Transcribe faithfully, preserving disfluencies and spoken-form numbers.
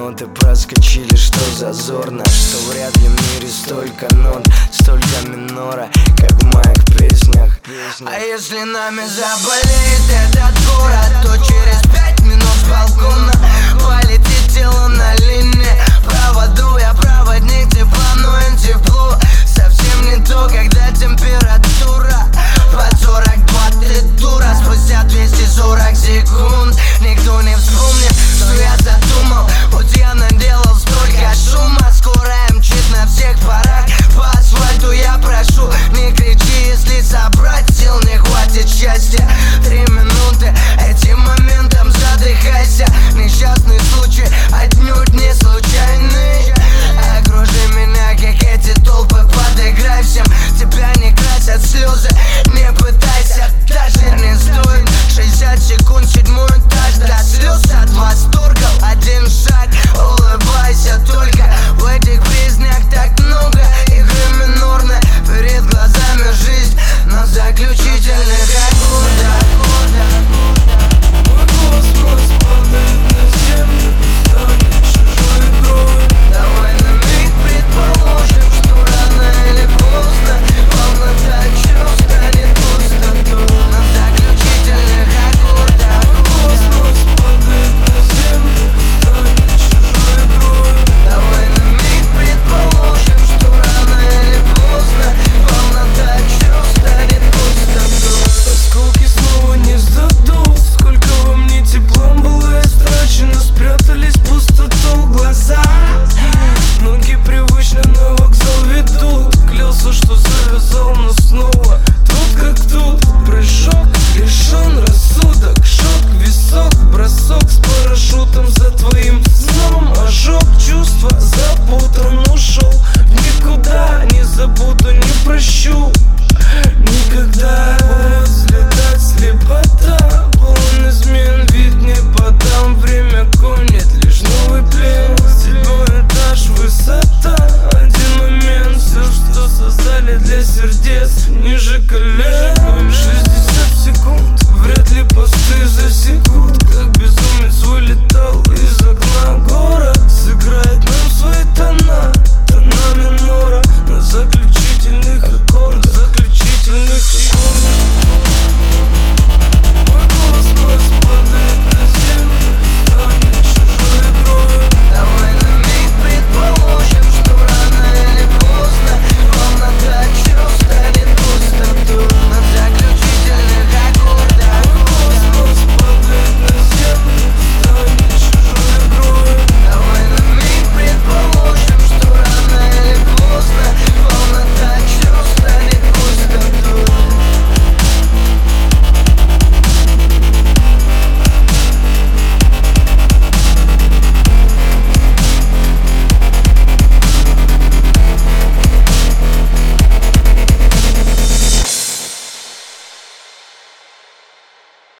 ноты проскочили, что зазорно, что вряд ли в мире столько нот, столько минора, как в моих песнях. А если нами заболеет этот город, то через пять минут с балкона полетит тело на линии. Проводу я проводник тепла, но им тепло совсем не то, когда температура под сорок два, ты дура.